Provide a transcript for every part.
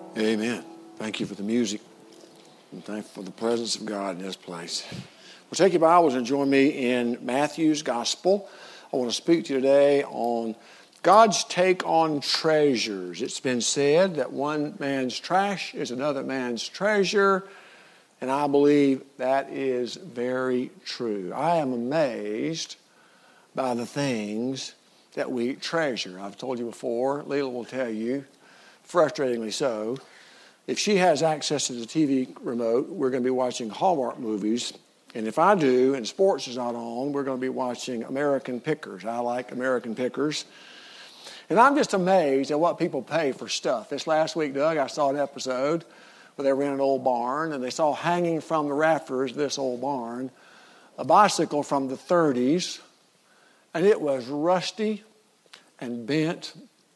Amen. Thank you for the music. And thank you for the presence of God in this place. Well, take your Bibles and join me in Matthew's Gospel. I want to speak to you today on God's take on treasures. It's been said that one man's trash is another man's treasure, and I believe that is very true. I am amazed by the things that we treasure. I've told you before, Leila will tell you, frustratingly so, if she has access to the TV remote, we're going to be watching Hallmark movies. And if I do, and sports is not on, we're going to be watching American Pickers. I like American Pickers. And I'm just amazed at what people pay for stuff. This last week, Doug, I saw an episode where they were in an old barn, and they saw hanging from the rafters of this old barn a bicycle from the 30s, and it was rusty and bent,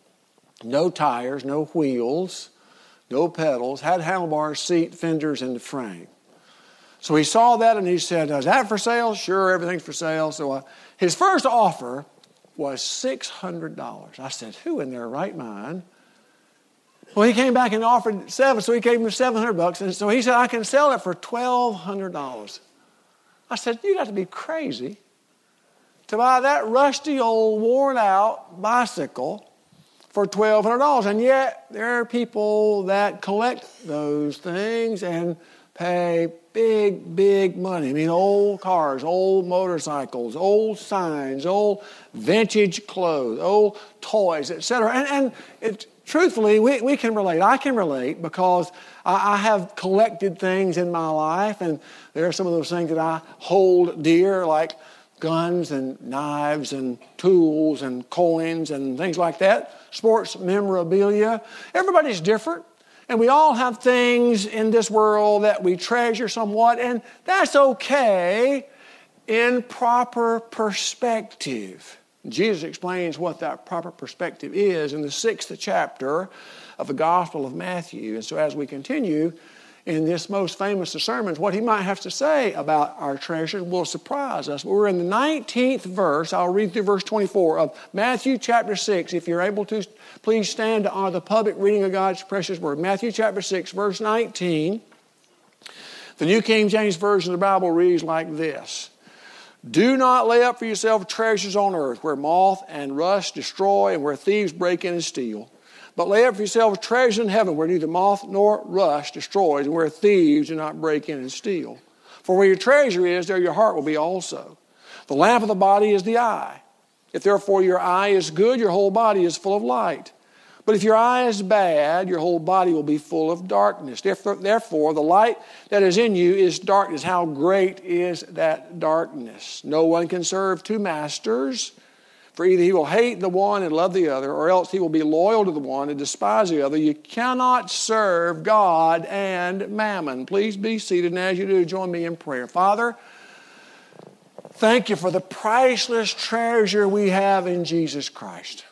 no tires, no wheels, no pedals, had handlebars, seat, fenders, and the frame. So he saw that and he said, is that for sale? Sure, everything's for sale. So his first offer was $600. I said, who in their right mind? Well, he came back and offered $700, so he gave him $700. And so he said, I can sell it for $1,200. I said, you got to be crazy to buy that rusty old worn out bicycle for $1,200. And yet there are people that collect those things and pay big, big money. I mean, old cars, old motorcycles, old signs, old vintage clothes, old toys, etc. And truthfully, we can relate. I can relate because I have collected things in my life, and there are some of those things that I hold dear, like guns and knives and tools and coins and things like that, sports memorabilia. Everybody's different. And we all have things in this world that we treasure somewhat, and that's okay in proper perspective. Jesus explains what that proper perspective is in the 6th chapter of the Gospel of Matthew. And so as we continue in this most famous of sermons, what he might have to say about our treasures will surprise us. We're in the 19th verse. I'll read through verse 24 of Matthew chapter 6. If you're able to, please stand to honor the public reading of God's precious word. Matthew chapter 6, verse 19. The New King James Version of the Bible reads like this. Do not lay up for yourself treasures on earth where moth and rust destroy and where thieves break in and steal. But lay up for yourselves treasures in heaven where neither moth nor rust destroys and where thieves do not break in and steal. For where your treasure is, there your heart will be also. The lamp of the body is the eye. If therefore your eye is good, your whole body is full of light. But if your eye is bad, your whole body will be full of darkness. Therefore, the light that is in you is darkness. How great is that darkness? No one can serve two masters. For either he will hate the one and love the other, or else he will be loyal to the one and despise the other. You cannot serve God and mammon. Please be seated, and as you do, join me in prayer. Father, thank you for the priceless treasure we have in Jesus Christ.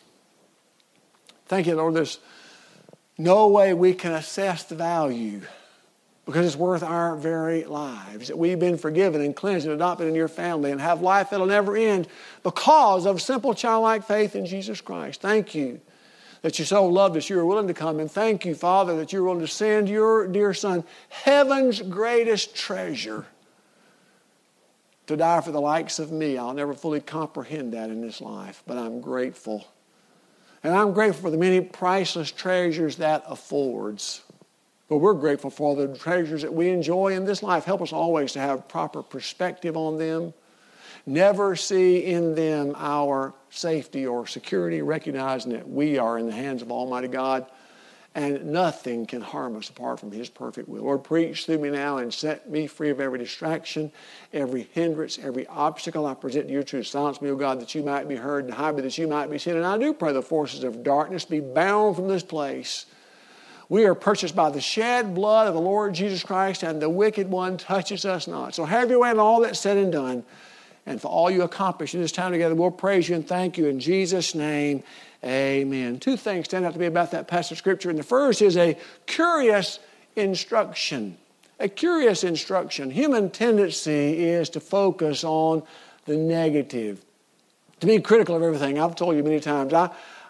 Thank you, Lord, there's no way we can assess the value because it's worth our very lives, that we've been forgiven and cleansed and adopted in your family and have life that will never end because of simple childlike faith in Jesus Christ. Thank you that you so loved us, you were willing to come. And thank you, Father, that you were willing to send your dear Son, heaven's greatest treasure, to die for the likes of me. I'll never fully comprehend that in this life, but I'm grateful. And I'm grateful for the many priceless treasures that affords. But we're grateful for the treasures that we enjoy in this life. Help us always to have proper perspective on them. Never see in them our safety or security, recognizing that we are in the hands of Almighty God and nothing can harm us apart from His perfect will. Lord, preach through me now and set me free of every distraction, every hindrance, every obstacle I present to your truth. Silence me, O God, that you might be heard, and hide me that you might be seen. And I do pray the forces of darkness be bound from this place. We are purchased by the shed blood of the Lord Jesus Christ, and the wicked one touches us not. So have your way in all that's said and done. And for all you accomplish in this time together, we'll praise you and thank you in Jesus' name. Amen. Two things stand out to me about that passage of Scripture. And the first is a curious instruction. A curious instruction. Human tendency is to focus on the negative, to be critical of everything. I've told you many times,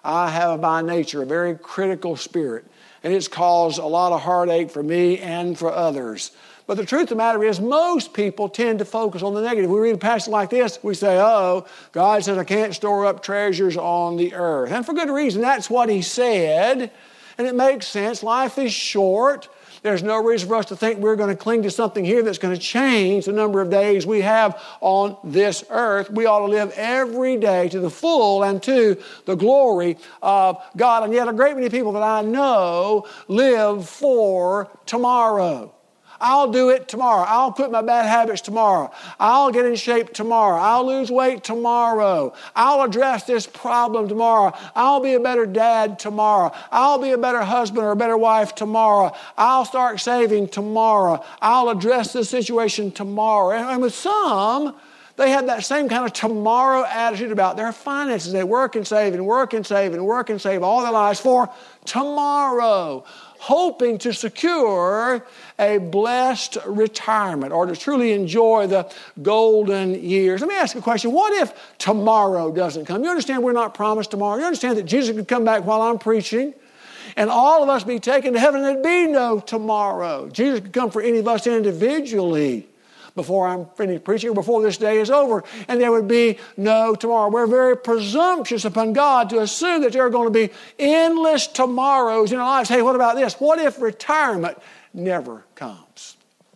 I have by nature a very critical spirit, and it's caused a lot of heartache for me and for others. But the truth of the matter is, most people tend to focus on the negative. We read a passage like this, we say, God says I can't store up treasures on the earth. And for good reason, that's what He said. And it makes sense. Life is short. There's no reason for us to think we're going to cling to something here that's going to change the number of days we have on this earth. We ought to live every day to the full and to the glory of God. And yet a great many people that I know live for tomorrow. I'll do it tomorrow. I'll quit my bad habits tomorrow. I'll get in shape tomorrow. I'll lose weight tomorrow. I'll address this problem tomorrow. I'll be a better dad tomorrow. I'll be a better husband or a better wife tomorrow. I'll start saving tomorrow. I'll address this situation tomorrow. And with some, they have that same kind of tomorrow attitude about their finances. They work and save and work and save and work and save all their lives for tomorrow, hoping to secure a blessed retirement or to truly enjoy the golden years. Let me ask you a question. What if tomorrow doesn't come? You understand we're not promised tomorrow. You understand that Jesus could come back while I'm preaching and all of us be taken to heaven and there'd be no tomorrow. Jesus could come for any of us individually before I'm finished preaching or before this day is over, and there would be no tomorrow. We're very presumptuous upon God to assume that there are going to be endless tomorrows in our lives. Hey, what about this? What if retirement never comes?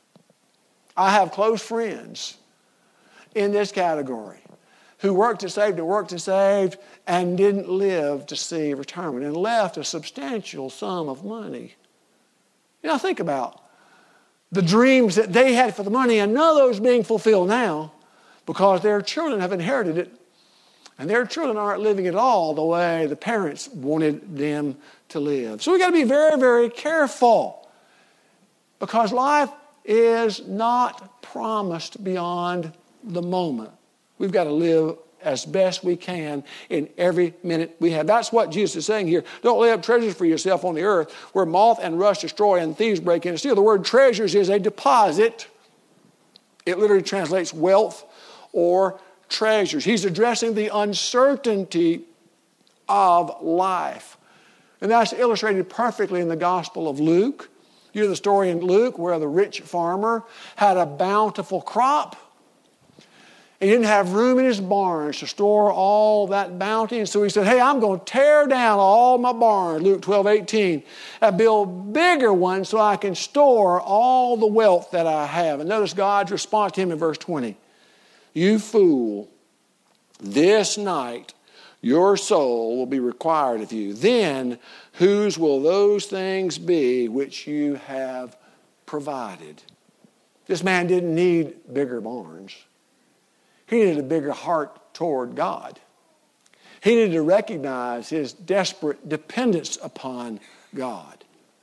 I have close friends in this category who worked and saved and didn't live to see retirement and left a substantial sum of money. You know, think about the dreams that they had for the money, and none of those being fulfilled now because their children have inherited it, and their children aren't living at all the way the parents wanted them to live. So we've got to be very, very careful because life is not promised beyond the moment. We've got to live as best we can in every minute we have. That's what Jesus is saying here. Don't lay up treasures for yourself on the earth where moth and rust destroy and thieves break in and steal. The word treasures is a deposit. It literally translates wealth or treasures. He's addressing the uncertainty of life. And that's illustrated perfectly in the Gospel of Luke. You know the story in Luke where the rich farmer had a bountiful crop. He didn't have room in his barns to store all that bounty. And so he said, hey, I'm going to tear down all my barns, Luke 12:18, and build bigger ones so I can store all the wealth that I have. And notice God's response to him in verse 20. You fool, this night your soul will be required of you. Then whose will those things be which you have provided? This man didn't need bigger barns. He needed a bigger heart toward God. He needed to recognize his desperate dependence upon God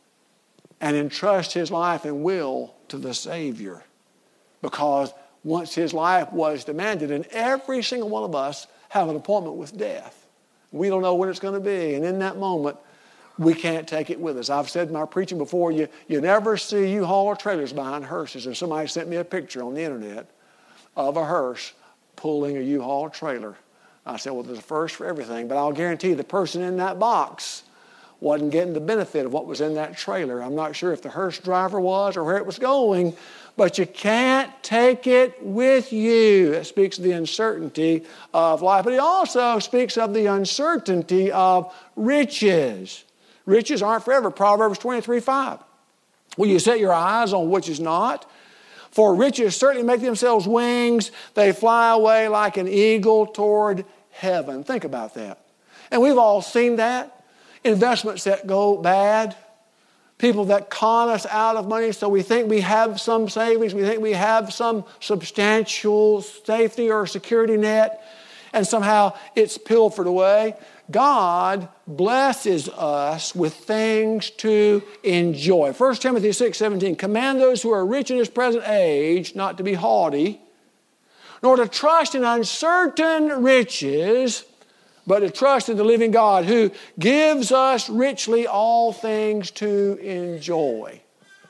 and entrust his life and will to the Savior. Because once his life was demanded, and every single one of us have an appointment with death. We don't know when it's going to be, and in that moment, we can't take it with us. I've said in my preaching before, you never see U-Haul trailers behind hearses. And somebody sent me a picture on the internet of a hearse pulling a U-Haul trailer. I said, well, there's a first for everything, but I'll guarantee the person in that box wasn't getting the benefit of what was in that trailer. I'm not sure if the hearse driver was or where it was going, but you can't take it with you. It speaks of the uncertainty of life, but he also speaks of the uncertainty of riches. Riches aren't forever. Proverbs 23:5. Will you set your eyes on which is not? For riches certainly make themselves wings. They fly away like an eagle toward heaven. Think about that. And we've all seen that. Investments that go bad. People that con us out of money so we think we have some savings. We think we have some substantial safety or security net. And somehow it's pilfered away. God blesses us with things to enjoy. 1 Timothy 6:17, command those who are rich in this present age not to be haughty, nor to trust in uncertain riches, but to trust in the living God who gives us richly all things to enjoy.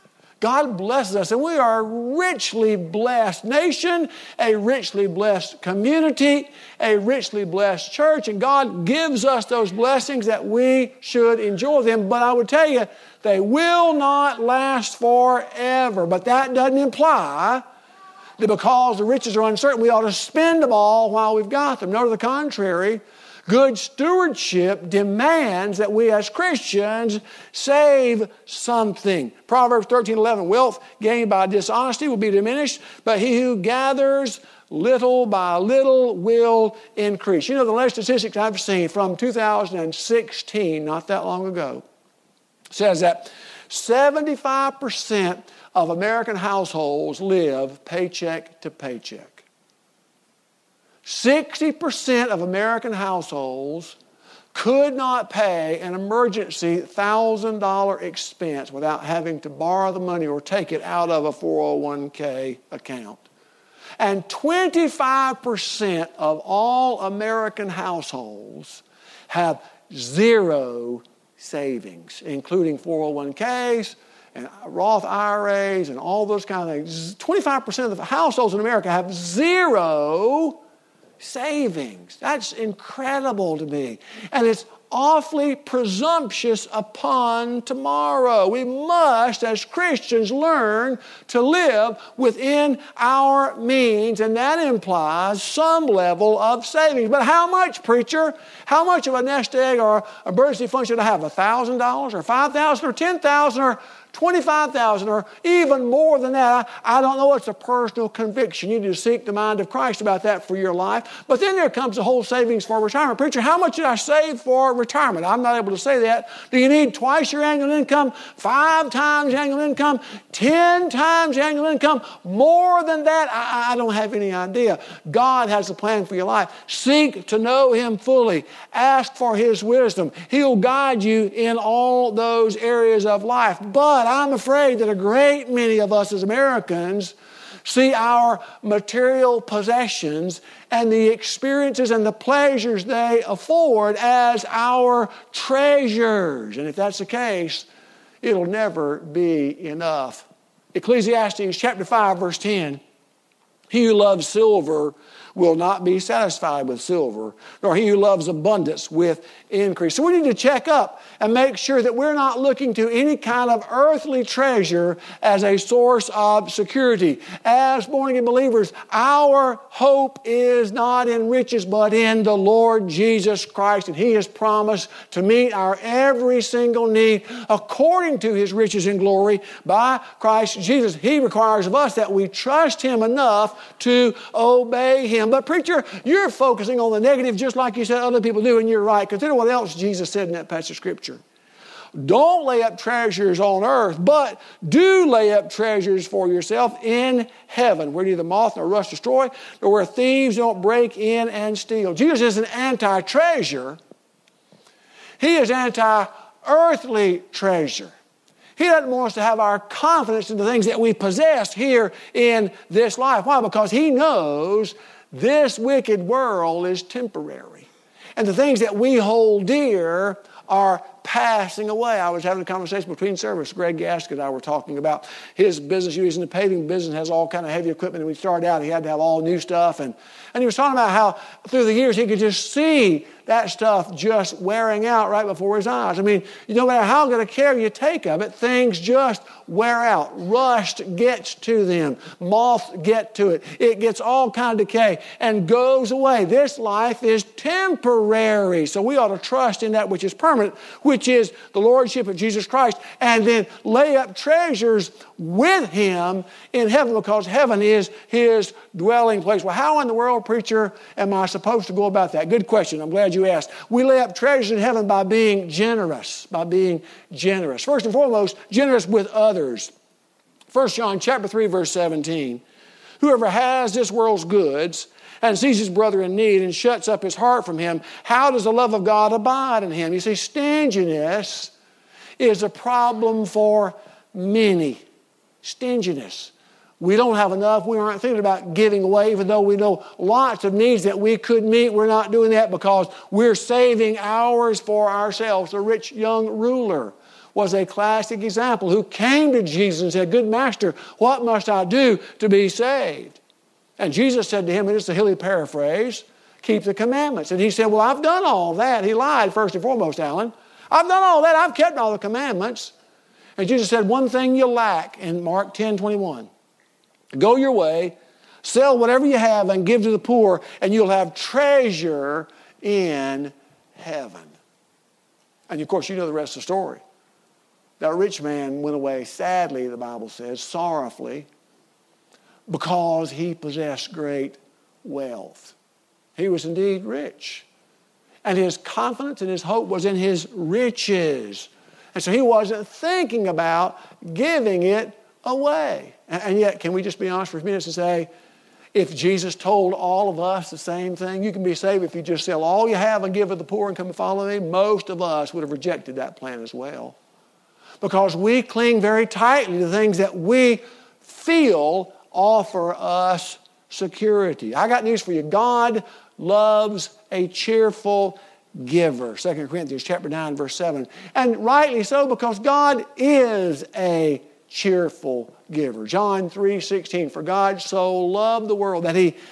God blesses us, and we are a richly blessed nation, a richly blessed community, a richly blessed church, and God gives us those blessings that we should enjoy them. But I would tell you, they will not last forever. But that doesn't imply that because the riches are uncertain, we ought to spend them all while we've got them. No, to the contrary, good stewardship demands that we as Christians save something. Proverbs 13:11, wealth gained by dishonesty will be diminished, but he who gathers little by little will increase. You know, the latest statistics I've seen from 2016, not that long ago, says that 75% of American households live paycheck to paycheck. 60% of American households could not pay an emergency $1,000 expense without having to borrow the money or take it out of a 401k account. And 25% of all American households have zero savings, including 401ks and Roth IRAs and all those kind of things. 25% of the households in America have zero savings. That's incredible to me. And it's awfully presumptuous upon tomorrow. We must, as Christians, learn to live within our means, and that implies some level of savings. But how much, preacher? How much of a nest egg or emergency fund should I have? $1,000 or $5,000 or $10,000 or $25,000 or even more than that? I don't know. It's a personal conviction. You need to seek the mind of Christ about that for your life. But then there comes the whole savings for retirement. Preacher, how much did I save for retirement? I'm not able to say that. Do you need twice your annual income, 5 times annual income, 10 times annual income, more than that? I don't have any idea. God has a plan for your life. Seek to know Him fully. Ask for His wisdom. He'll guide you in all those areas of life. But I'm afraid that a great many of us as Americans see our material possessions and the experiences and the pleasures they afford as our treasures. And if that's the case, it'll never be enough. Ecclesiastes chapter 5, verse 10, he who loves silver will not be satisfied with silver, nor he who loves abundance with increase. So we need to check up and make sure that we're not looking to any kind of earthly treasure as a source of security. As born-again believers, our hope is not in riches, but in the Lord Jesus Christ. And He has promised to meet our every single need according to His riches and glory by Christ Jesus. He requires of us that we trust Him enough to obey Him. But preacher, you're focusing on the negative just like you said other people do, and you're right. Consider what else Jesus said in that passage of Scripture. Don't lay up treasures on earth, but do lay up treasures for yourself in heaven, where neither moth nor rust destroy, nor where thieves don't break in and steal. Jesus isn't anti-treasure. He is anti-earthly treasure. He doesn't want us to have our confidence in the things that we possess here in this life. Why? Because He knows this wicked world is temporary. And the things that we hold dear are passing away. I was having a conversation between service. Greg Gasket and I were talking about his business. He was in the paving business, has all kind of heavy equipment. And when he started out, he had to have all new stuff. And he was talking about how through the years he could just see that stuff just wearing out right before his eyes. I mean, no matter how good a care you take of it, things just wear out. Rust gets to them. Moths get to it. It gets all kind of decay and goes away. This life is temporary. So we ought to trust in that which is permanent, which is the Lordship of Jesus Christ, and then lay up treasures with Him in heaven, because heaven is His dwelling place. Well, how in the world, preacher, am I supposed to go about that? Good question. I'm glad you asked. We lay up treasures in heaven by being generous, First and foremost, generous with others. 1 John chapter 3, verse 17. Whoever has this world's goods and sees his brother in need and shuts up his heart from him, how does the love of God abide in him? You see, stinginess is a problem for many. Stinginess. We don't have enough. We aren't thinking about giving away, even though we know lots of needs that we could meet. We're not doing that because we're saving ours for ourselves. The rich young ruler was a classic example who came to Jesus and said, "Good Master, what must I do to be saved?" And Jesus said to him, and it's a hilly paraphrase, "Keep the commandments." And he said, "Well, I've done all that." He lied first and foremost, Alan. "I've done all that. I've kept all the commandments." And Jesus said, "One thing you lack," in Mark 10:21. "Go your way, sell whatever you have and give to the poor, and you'll have treasure in heaven." And of course, you know the rest of the story. That rich man went away sadly, the Bible says, sorrowfully, because he possessed great wealth. He was indeed rich. And his confidence and his hope was in his riches. And so he wasn't thinking about giving it away. And yet, can we just be honest for a minute and say, if Jesus told all of us the same thing, you can be saved if you just sell all you have and give it to the poor and come and follow me, most of us would have rejected that plan as well. Because we cling very tightly to things that we feel offer us security. I got news for you. God loves a cheerful giver. 2 Corinthians chapter 9, verse 7. And rightly so, because God is a cheerful giver. John 3:16, "For God so loved the world that he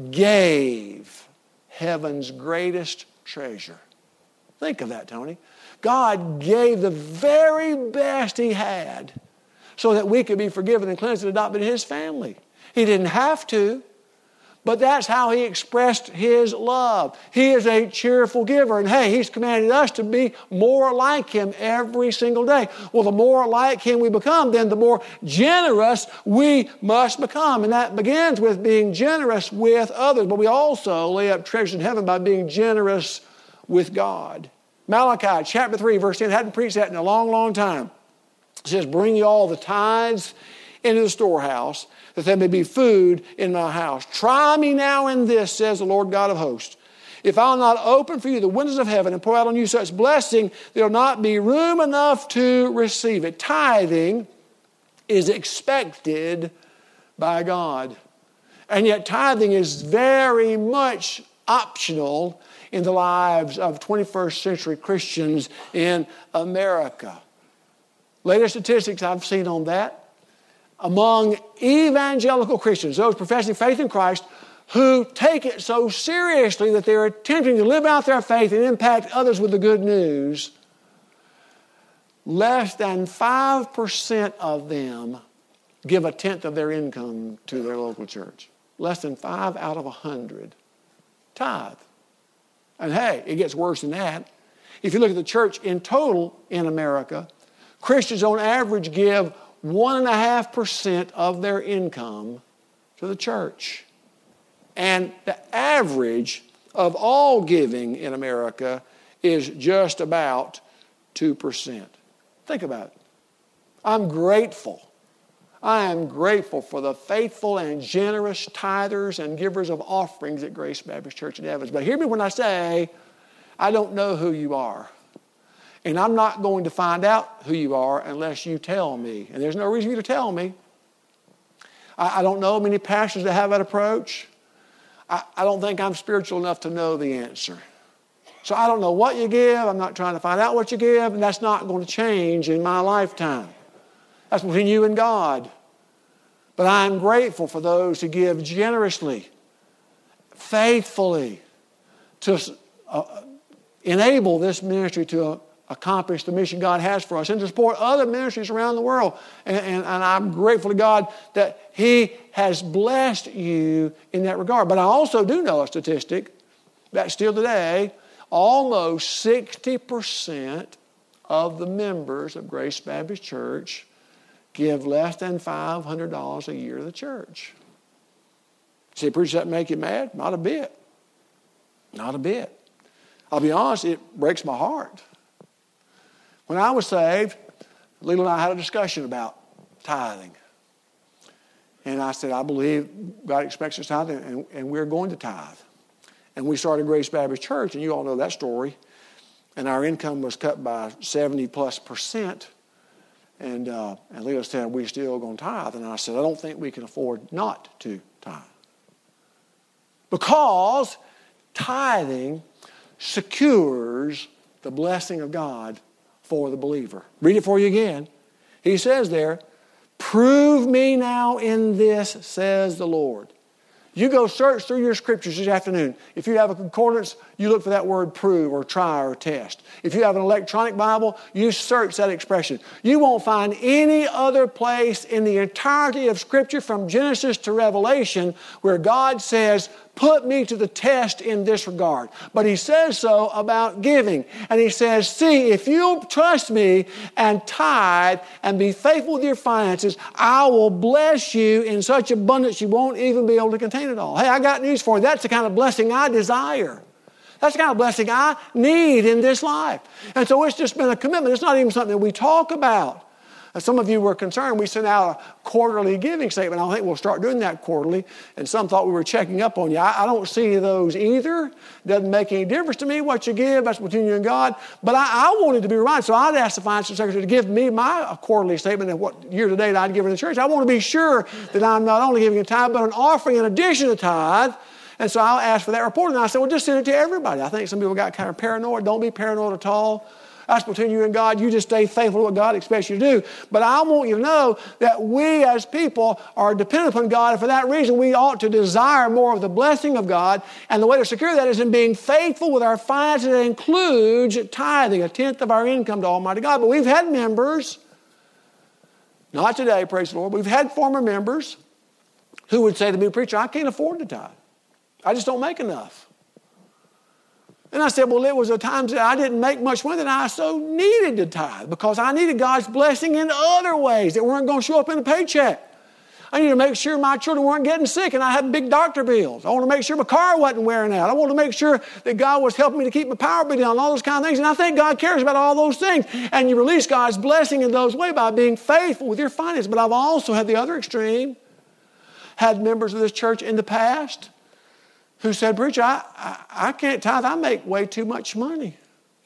gave heaven's greatest treasure." Think of that, Tony. God gave the very best he had so that we could be forgiven and cleansed and adopted in his family. He didn't have to, but that's how he expressed his love. He is a cheerful giver. And hey, he's commanded us to be more like him every single day. Well, the more like him we become, then the more generous we must become. And that begins with being generous with others. But we also lay up treasures in heaven by being generous with God. Malachi chapter 3, verse 10. I hadn't preached that in a long, long time. It says, "Bring you all the tithes into the storehouse, that there may be food in my house. Try me now in this, says the Lord God of hosts. If I'll not open for you the windows of heaven and pour out on you such blessing, there will not be room enough to receive it." Tithing is expected by God. And yet tithing is very much optional in the lives of 21st century Christians in America. Latest statistics I've seen on that, among evangelical Christians, those professing faith in Christ, who take it so seriously that they're attempting to live out their faith and impact others with the good news, less than 5% of them give a tenth of their income to their local church. Less than 5 out of 100 tithe. And hey, it gets worse than that. If you look at the church in total in America, Christians on average give 1.5% of their income to the church. And the average of all giving in America is just about 2%. Think about it. I'm grateful. I am grateful for the faithful and generous tithers and givers of offerings at Grace Baptist Church in Evans. But hear me when I say, I don't know who you are. And I'm not going to find out who you are unless you tell me. And there's no reason for you to tell me. I don't know many pastors that have that approach. I don't think I'm spiritual enough to know the answer. So I don't know what you give. I'm not trying to find out what you give. And that's not going to change in my lifetime. That's between you and God. But I'm grateful for those who give generously, faithfully, to enable this ministry to accomplish the mission God has for us and to support other ministries around the world. And I'm grateful to God that He has blessed you in that regard. But I also do know a statistic that still today, almost 60% of the members of Grace Baptist Church give less than $500 a year to the church. See, preacher, that make you mad? Not a bit. Not a bit. I'll be honest, it breaks my heart. When I was saved, Leela and I had a discussion about tithing. And I said, I believe God expects us to tithe, and we're going to tithe. And we started Grace Baptist Church, and you all know that story. And our income was cut by 70+%. And Leela said, we still going to tithe. And I said, I don't think we can afford not to tithe. Because tithing secures the blessing of God for the believer. Read it for you again. He says there, prove me now in this, says the Lord. You go search through your scriptures this afternoon. If you have a concordance, you look for that word prove or try or test. If you have an electronic Bible, you search that expression. You won't find any other place in the entirety of Scripture from Genesis to Revelation where God says, put me to the test in this regard. But He says so about giving. And He says, see, if you'll trust me and tithe and be faithful with your finances, I will bless you in such abundance you won't even be able to contain it all. Hey, I got news for you. That's the kind of blessing I desire. That's the kind of blessing I need in this life. And so it's just been a commitment. It's not even something that we talk about. Some of you were concerned. We sent out a quarterly giving statement. I think we'll start doing that quarterly. And some thought we were checking up on you. I don't see any of those either. Doesn't make any difference to me what you give. That's between you and God. But I wanted to be right. So I'd ask the financial secretary to give me my quarterly statement of what year to date I'd give in the church. I want to be sure that I'm not only giving a tithe, but an offering in addition to tithe. And so I'll ask for that report. And I said, well, just send it to everybody. I think some people got kind of paranoid. Don't be paranoid at all. That's between you and God. You just stay faithful to what God expects you to do. But I want you to know that we as people are dependent upon God. And for that reason, we ought to desire more of the blessing of God. And the way to secure that is in being faithful with our finances. That includes tithing, 1/10 of our income to Almighty God. But we've had members, not today, praise the Lord, we've had former members who would say to me, preacher, I can't afford to tithe. I just don't make enough. And I said, well, it was the times that I didn't make much money that I so needed to tithe because I needed God's blessing in other ways that weren't going to show up in a paycheck. I needed to make sure my children weren't getting sick and I had big doctor bills. I want to make sure my car wasn't wearing out. I want to make sure that God was helping me to keep my power bill down and all those kind of things. And I think God cares about all those things. And you release God's blessing in those ways by being faithful with your finances. But I've also had the other extreme, had members of this church in the past who said, preacher, I can't tithe. I make way too much money.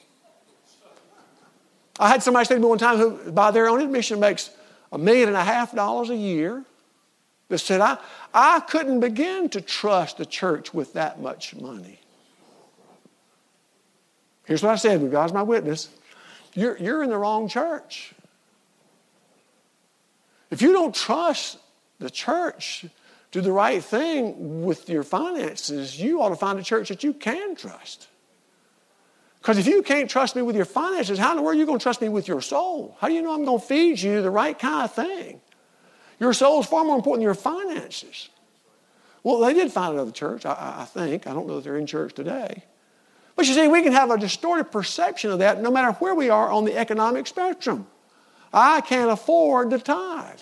I had somebody say to me one time who, by their own admission, makes $1.5 million a year. That said, I couldn't begin to trust the church with that much money. Here's what I said. God's my witness. You're in the wrong church. If you don't trust the church do the right thing with your finances, you ought to find a church that you can trust. Because if you can't trust me with your finances, how in the world are you going to trust me with your soul? How do you know I'm going to feed you the right kind of thing? Your soul is far more important than your finances. Well, they did find another church, I think. I don't know if they're in church today. But you see, we can have a distorted perception of that no matter where we are on the economic spectrum. I can't afford to tithe.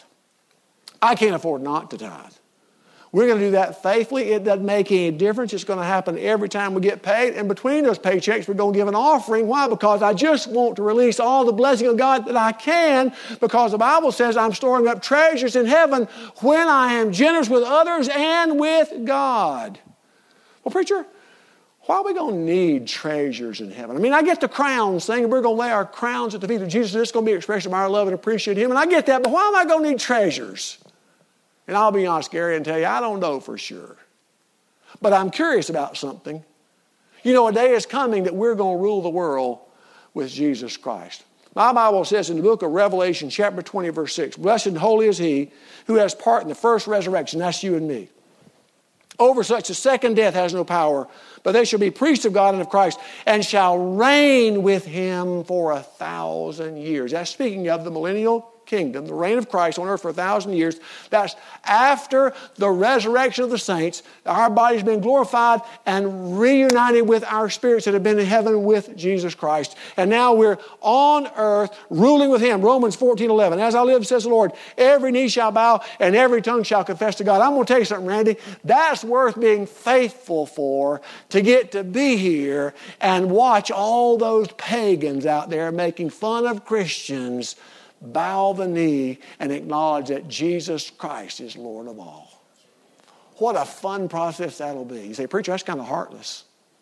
I can't afford not to tithe. We're going to do that faithfully. It doesn't make any difference. It's going to happen every time we get paid. And between those paychecks, we're going to give an offering. Why? Because I just want to release all the blessing of God that I can, because the Bible says I'm storing up treasures in heaven when I am generous with others and with God. Well, preacher, why are we going to need treasures in heaven? I mean, I get the crowns thing. We're going to lay our crowns at the feet of Jesus. It's going to be an expression of our love and appreciate Him. And I get that. But why am I going to need treasures? And I'll be honest, Gary, and tell you, I don't know for sure. But I'm curious about something. You know, a day is coming that we're going to rule the world with Jesus Christ. My Bible says in the book of Revelation, chapter 20, verse 6, blessed and holy is he who has part in the first resurrection. That's you and me. Over such the second death has no power, but they shall be priests of God and of Christ, and shall reign with Him for 1,000 years. That's speaking of the millennial kingdom, the reign of Christ on earth for 1,000 years. That's after the resurrection of the saints. Our body's been glorified and reunited with our spirits that have been in heaven with Jesus Christ. And now we're on earth ruling with Him. Romans 14:11. As I live, says the Lord, every knee shall bow and every tongue shall confess to God. I'm going to tell you something, Randy. That's worth being faithful for, to get to be here and watch all those pagans out there making fun of Christians bow the knee and acknowledge that Jesus Christ is Lord of all. What a fun process that'll be. You say, preacher, that's kind of heartless.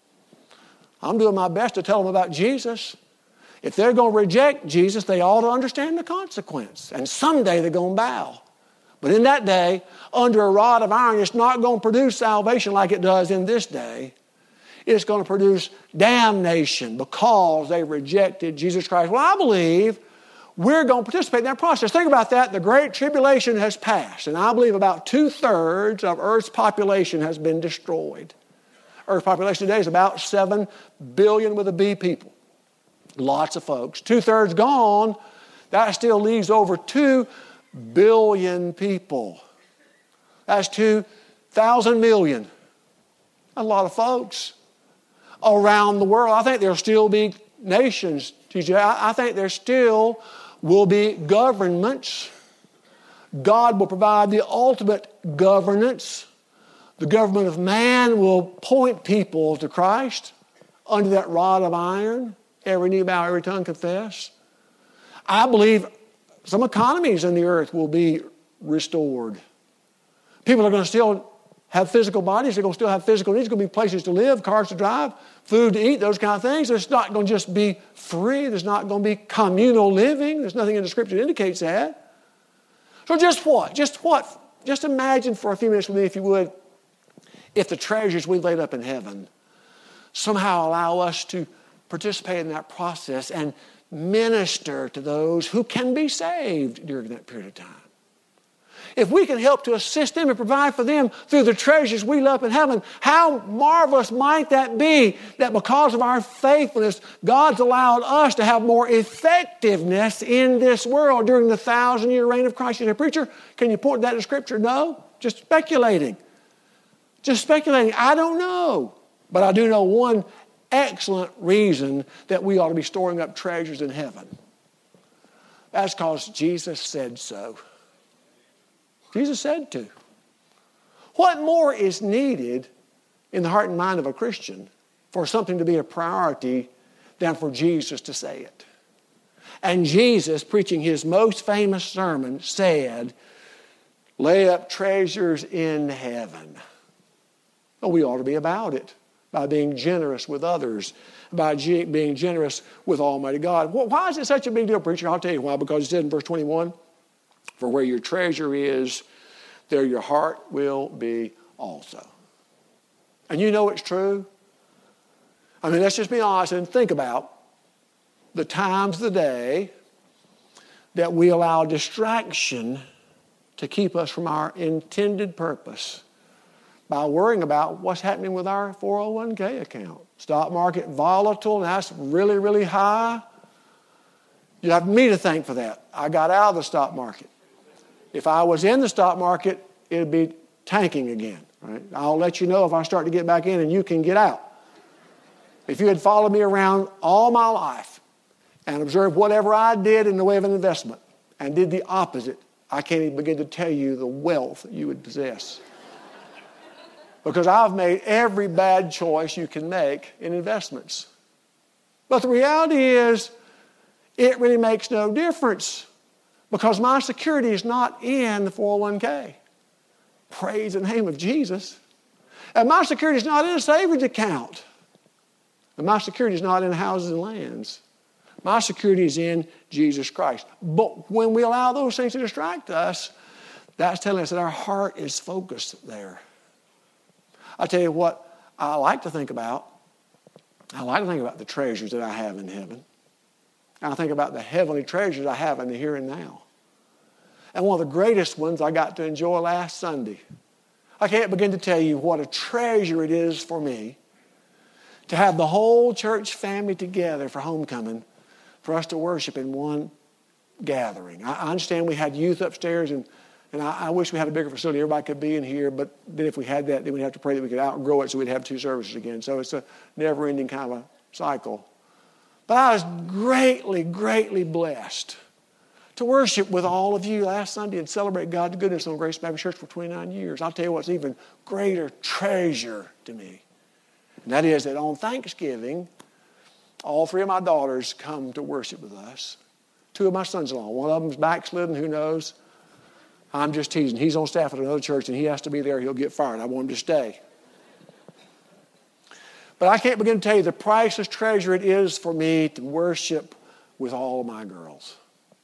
I'm doing my best to tell them about Jesus. If they're going to reject Jesus, they ought to understand the consequence. And someday they're going to bow. But in that day, under a rod of iron, it's not going to produce salvation like it does in this day. It's going to produce damnation because they rejected Jesus Christ. Well, I believe we're going to participate in that process. Think about that. The Great Tribulation has passed, and I believe about 2/3 of Earth's population has been destroyed. Earth's population today is about 7 billion with a B people. Lots of folks. 2/3 gone. That still leaves over 2 billion people. That's 2,000 million. A lot of folks around the world. I think there'll still be nations. I think there still will be governments. God will provide the ultimate governance. The government of man will point people to Christ under that rod of iron. Every knee bow, every tongue confess. I believe some economies in the earth will be restored. People are going to still have physical bodies. They're going to still have physical needs. There's going to be places to live, cars to drive, food to eat, those kind of things. It's not going to just be free. There's not going to be communal living. There's nothing in the Scripture that indicates that. So just what? Just imagine for a few minutes with me, if you would, if the treasures we laid up in heaven somehow allow us to participate in that process and minister to those who can be saved during that period of time. If we can help to assist them and provide for them through the treasures we love in heaven, how marvelous might that be that because of our faithfulness, God's allowed us to have more effectiveness in this world during the 1,000-year reign of Christ. You say, preacher, can you point that in Scripture? No, just speculating. Just speculating. I don't know. But I do know one excellent reason that we ought to be storing up treasures in heaven. That's because Jesus said so. Jesus said to. What more is needed in the heart and mind of a Christian for something to be a priority than for Jesus to say it? And Jesus, preaching his most famous sermon, said, lay up treasures in heaven. Well, we ought to be about it by being generous with others, by being generous with Almighty God. Well, why is it such a big deal, preacher? I'll tell you why. Because it said in verse 21, for where your treasure is, there your heart will be also. And you know it's true. I mean, let's just be honest and think about the times of the day that we allow distraction to keep us from our intended purpose by worrying about what's happening with our 401k account. Stock market volatile, and that's really, really high. You have me to thank for that. I got out of the stock market. If I was in the stock market, it would be tanking again. Right? I'll let you know if I start to get back in and you can get out. If you had followed me around all my life and observed whatever I did in the way of an investment and did the opposite, I can't even begin to tell you the wealth you would possess. Because I've made every bad choice you can make in investments. But the reality is, it really makes no difference. Because my security is not in the 401k. Praise the name of Jesus. And my security is not in a savings account. And my security is not in houses and lands. My security is in Jesus Christ. But when we allow those things to distract us, that's telling us that our heart is focused there. I tell you what I like to think about. I like to think about the treasures that I have in heaven. And I think about the heavenly treasures I have in the here and now. And one of the greatest ones I got to enjoy last Sunday. I can't begin to tell you what a treasure it is for me to have the whole church family together for homecoming, for us to worship in one gathering. I understand we had youth upstairs, and I wish we had a bigger facility. Everybody could be in here, but then if we had that, then we'd have to pray that we could outgrow it so we'd have 2 services again. So it's a never-ending kind of a cycle. But I was greatly, greatly blessed to worship with all of you last Sunday and celebrate God's goodness on Grace Baptist Church for 29 years. I'll tell you what's even greater treasure to me. And that is that on Thanksgiving, all 3 of my daughters come to worship with us. 2 of my sons-in-law. One of them's backslidden, who knows? I'm just teasing. He's on staff at another church, and he has to be there. He'll get fired. I want him to stay. But I can't begin to tell you the priceless treasure it is for me to worship with all of my girls.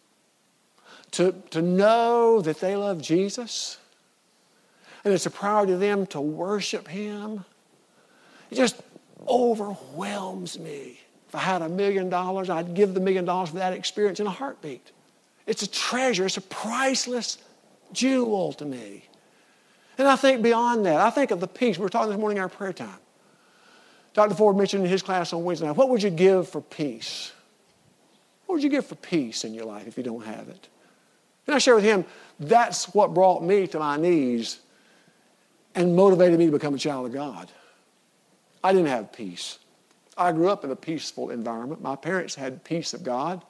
To know that they love Jesus, and it's a priority to them to worship Him. overwhelms me. If I had $1 million, I'd give the $1 million for that experience in a heartbeat. It's a treasure. It's a priceless jewel to me. And I think beyond that, I think of the peace. We were talking this morning in our prayer time. Dr. Ford mentioned in his class on Wednesday night, what would you give for peace? What would you give for peace in your life if you don't have it? And I shared with him, that's what brought me to my knees and motivated me to become a child of God. I didn't have peace. I grew up in a peaceful environment. My parents had peace of God.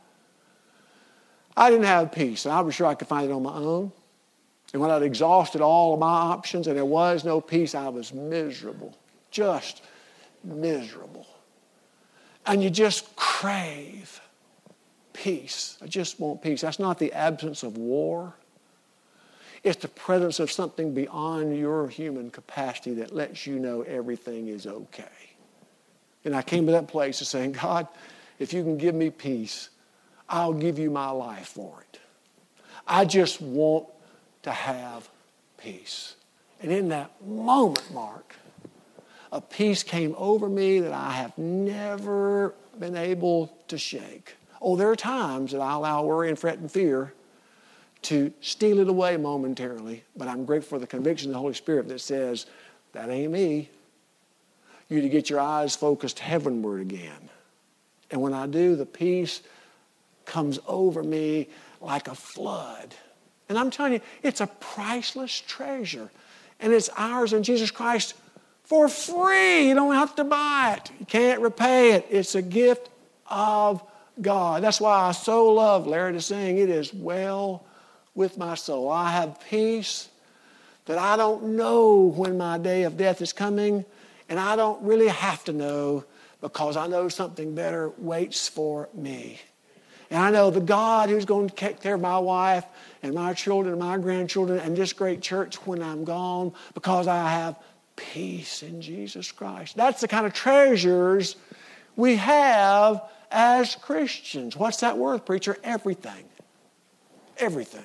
I didn't have peace, and I was sure I could find it on my own. And when I'd exhausted all of my options and there was no peace, I was miserable, just miserable. And you just crave peace. I just want peace. That's not the absence of war. It's the presence of something beyond your human capacity that lets you know everything is okay. And I came to that place of saying, God, if you can give me peace, I'll give you my life for it. I just want to have peace. And in that moment, Mark, a peace came over me that I have never been able to shake. Oh, there are times that I allow worry and fret and fear to steal it away momentarily, but I'm grateful for the conviction of the Holy Spirit that says, that ain't me. You need to get your eyes focused heavenward again. And when I do, the peace comes over me like a flood. And I'm telling you, it's a priceless treasure. And it's ours in Jesus Christ for free. You don't have to buy it. You can't repay it. It's a gift of God. That's why I so love Larry to sing, it is well with my soul. I have peace that I don't know when my day of death is coming, and I don't really have to know because I know something better waits for me. And I know the God who's going to take care of my wife and my children and my grandchildren and this great church when I'm gone because I have peace in Jesus Christ. That's the kind of treasures we have as Christians. What's that worth, preacher? Everything. Everything.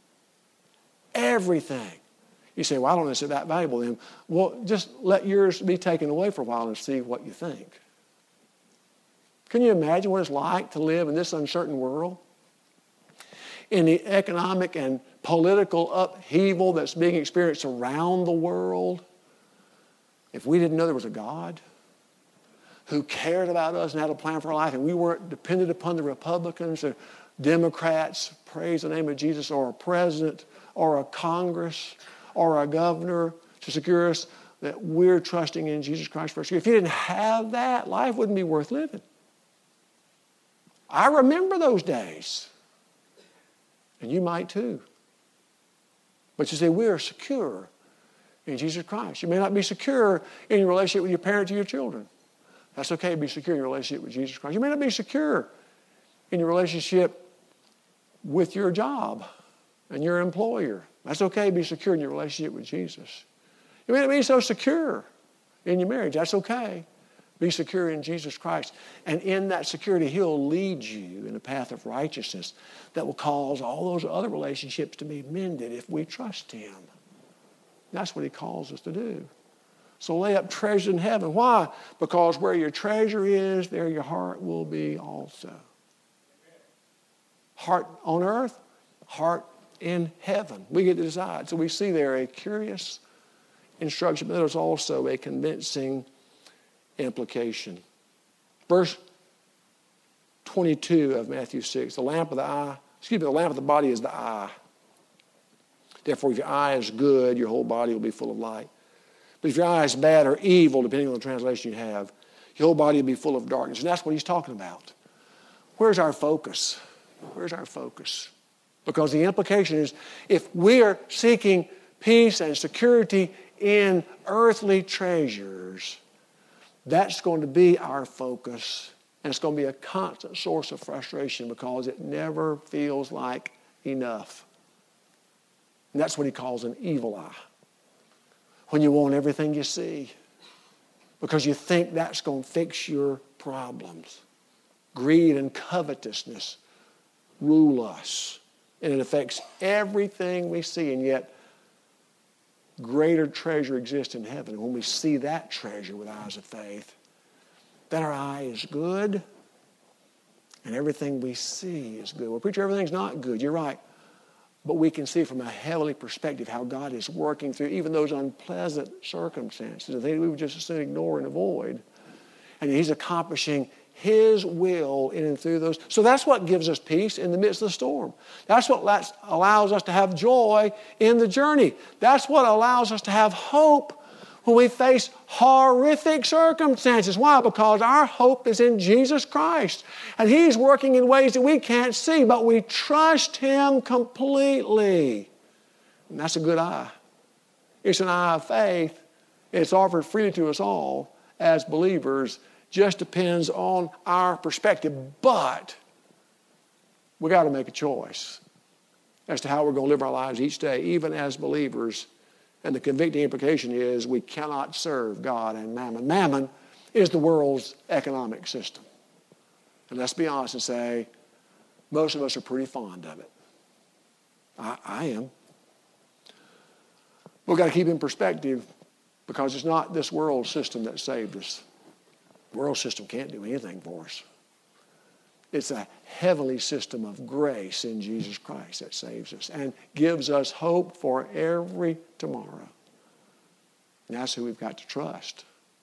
Everything. You say, well, I don't know if it's that valuable then. Well, just let yours be taken away for a while and see what you think. Can you imagine what it's like to live in this uncertain world? In the economic and political upheaval that's being experienced around the world? If we didn't know there was a God who cared about us and had a plan for our life, and we weren't dependent upon the Republicans or Democrats, praise the name of Jesus, or a president, or a Congress, or a governor to secure us, that we're trusting in Jesus Christ for us. If you didn't have that, life wouldn't be worth living. I remember those days. And you might too. But you say, we are secure in Jesus Christ. You may not be secure in your relationship with your parents or your children. That's okay to be secure in your relationship with Jesus Christ. You may not be secure in your relationship with your job and your employer. That's okay to be secure in your relationship with Jesus. You may not be so secure in your marriage. That's okay. Be secure in Jesus Christ. And in that security, He'll lead you in a path of righteousness that will cause all those other relationships to be mended if we trust Him. That's what He calls us to do. So lay up treasure in heaven. Why? Because where your treasure is, there your heart will be also. Heart on earth, heart in heaven. We get to decide. So we see there a curious instruction, but there's also a convincing implication. Verse 22 of Matthew 6, the lamp of the body is the eye. Therefore, if your eye is good, your whole body will be full of light. But if your eye is bad or evil, depending on the translation you have, your whole body will be full of darkness. And that's what he's talking about. Where's our focus? Where's our focus? Because the implication is, if we are seeking peace and security in earthly treasures, that's going to be our focus. And it's going to be a constant source of frustration because it never feels like enough. And that's what he calls an evil eye. When you want everything you see because you think that's going to fix your problems. Greed and covetousness rule us. And it affects everything we see. And yet, greater treasure exists in heaven. And when we see that treasure with eyes of faith, that our eye is good and everything we see is good. Well, preacher, everything's not good. You're right. But we can see from a heavenly perspective how God is working through even those unpleasant circumstances, the things we would just as soon ignore and avoid. And He's accomplishing His will in and through those. So that's what gives us peace in the midst of the storm. That's what allows us to have joy in the journey. That's what allows us to have hope when we face horrific circumstances. Why? Because our hope is in Jesus Christ. And He's working in ways that we can't see, but we trust Him completely. And that's a good eye. It's an eye of faith. It's offered freely to us all as believers. Just depends on our perspective. But we got to make a choice as to how we're going to live our lives each day, even as believers. And the convicting implication is we cannot serve God and mammon. Mammon is the world's economic system. And let's be honest and say, most of us are pretty fond of it. I am. We've got to keep in perspective because it's not this world system that saved us. The world system can't do anything for us. It's a heavenly system of grace in Jesus Christ that saves us and gives us hope for every tomorrow. And that's who we've got to trust.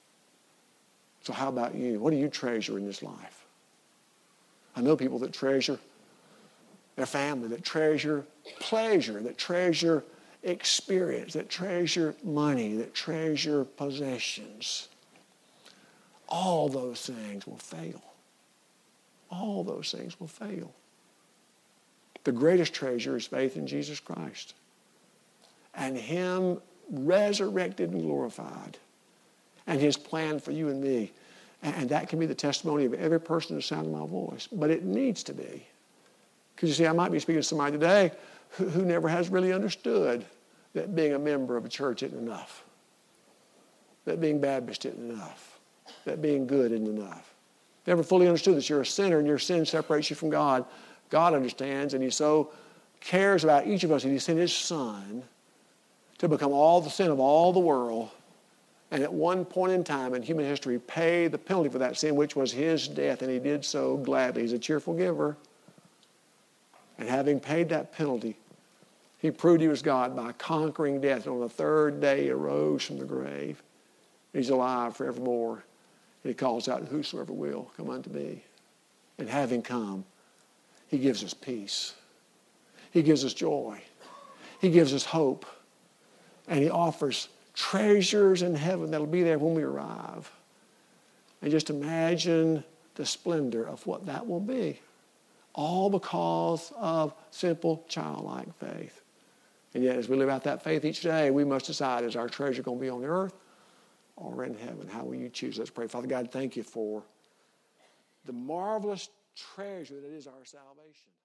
So how about you? What do you treasure in this life? I know people that treasure their family, that treasure pleasure, that treasure experience, that treasure money, that treasure possessions. All those things will fail. All those things will fail. The greatest treasure is faith in Jesus Christ and Him resurrected and glorified and His plan for you and me. And that can be the testimony of every person in the sound of my voice. But it needs to be. Because you see, I might be speaking to somebody today who never has really understood that being a member of a church isn't enough. That being Baptist isn't enough. That being good isn't enough. Never fully understood that you're a sinner and your sin separates you from God. God understands, and He so cares about each of us that He sent His Son to become all the sin of all the world, and at one point in time in human history pay the penalty for that sin, which was His death, and He did so gladly. He's a cheerful giver. And having paid that penalty, He proved He was God by conquering death, and on the third day He arose from the grave. He's alive forevermore. And He calls out, whosoever will, come unto me. And having come, He gives us peace. He gives us joy. He gives us hope. And He offers treasures in heaven that'll be there when we arrive. And just imagine the splendor of what that will be. All because of simple childlike faith. And yet as we live out that faith each day, we must decide, is our treasure going to be on the earth or in heaven? How will you choose? Let's pray. Father God, thank You for the marvelous treasure that is our salvation.